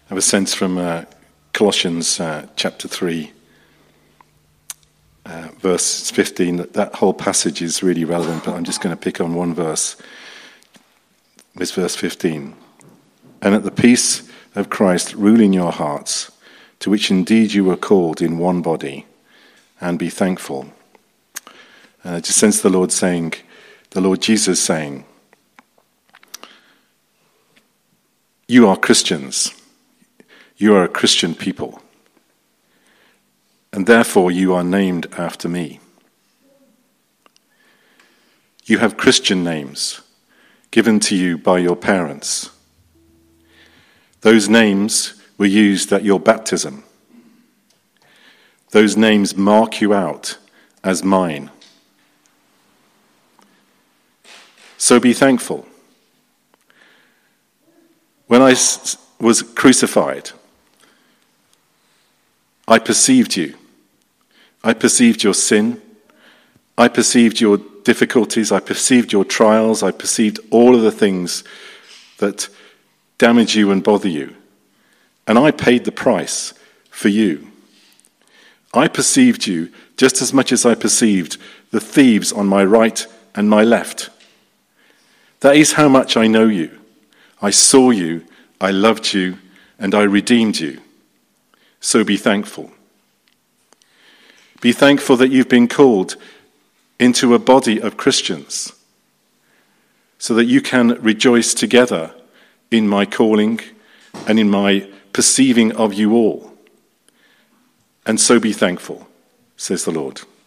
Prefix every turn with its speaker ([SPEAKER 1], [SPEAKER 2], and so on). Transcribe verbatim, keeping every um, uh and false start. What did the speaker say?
[SPEAKER 1] I have a sense from uh, Colossians uh, chapter three, uh, verse fifteen, that that whole passage is really relevant, but I'm just going to pick on one verse. It's verse fifteen. And at the peace of Christ rule in your hearts, to which indeed you were called in one body, and be thankful. And I just sense the Lord saying, the Lord Jesus saying, you are Christians. You are a Christian people. And therefore you are named after me. You have Christian names given to you by your parents. Those names were used at your baptism. Those names mark you out as mine. So be thankful. When I was crucified, I perceived you. I perceived your sin. I perceived your difficulties. I perceived your trials. I perceived all of the things that damage you and bother you. And I paid the price for you. I perceived you just as much as I perceived the thieves on my right and my left. That is how much I know you. I saw you, I loved you, and I redeemed you. So be thankful. Be thankful that you've been called into a body of Christians, so that you can rejoice together in my calling and in my perceiving of you all. And so be thankful, says the Lord.